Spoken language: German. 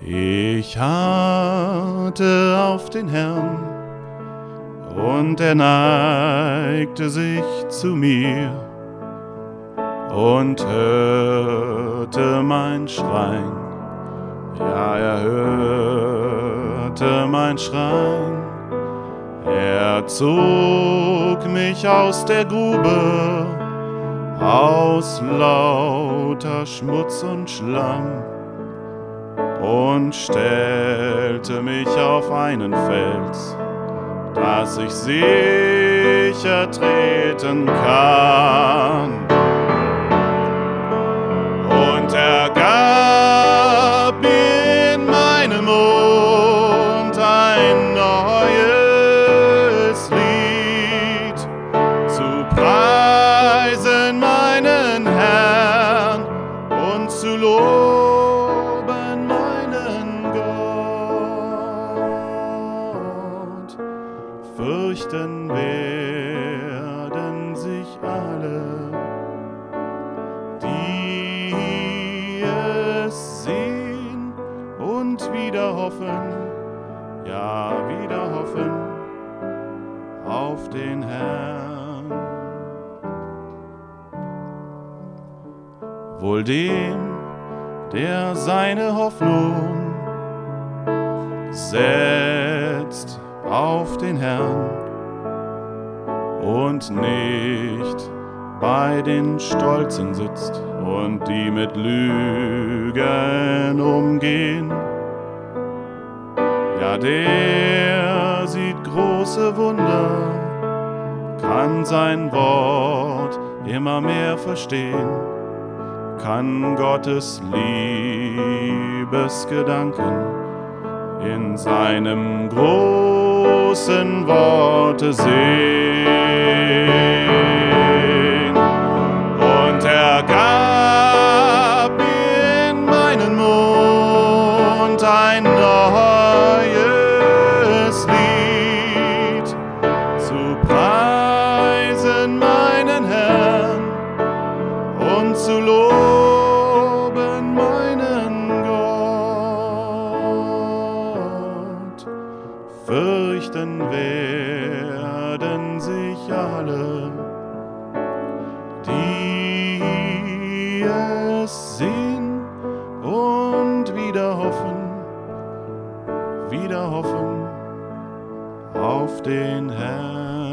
Ich harrte auf den Herrn, und er neigte sich zu mir und hörte mein Schreien. Ja, er hörte mein Schreien. Er zog mich aus der Grube, aus lauter Schmutz und Schlamm, und stellte mich auf einen Fels, dass ich sicher treten kann. Und er gab mir in meinen Mund ein neues Lied, zu preisen meinen Herrn und zu loben meinen Gott. Fürchten werden sich alle, die es sehen und wieder hoffen, ja, wieder hoffen auf den Herrn. Wohl dem, der seine Hoffnung setzt auf den Herrn und nicht bei den Stolzen sitzt und die mit Lügen umgehen. Ja, der sieht große Wunder, kann sein Wort immer mehr verstehen, kann Gottes Liebesgedanken in seinem großen Worte sehen. Und er gab in meinen Mund ein neues Lied, zu preisen meinen Herrn und zu loben meinen Gott. Fürchten werden sich alle, die es sehen und wieder hoffen auf den Herrn.